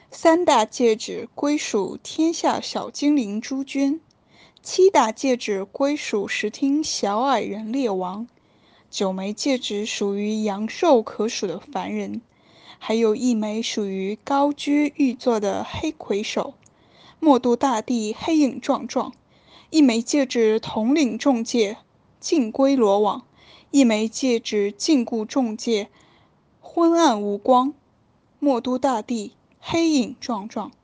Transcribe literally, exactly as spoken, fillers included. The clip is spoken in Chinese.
三大戒指归属天下小精灵朱娟，七大戒指归属石厅小矮人猎王，九枚戒指属于阳寿可数的凡人，还有一枚属于高居玉座的黑魁首，默度大帝黑影壮壮，一枚戒指统领众戒，尽归罗网，一枚戒指禁锢众戒，昏暗无光。默都大帝黑影壮壮。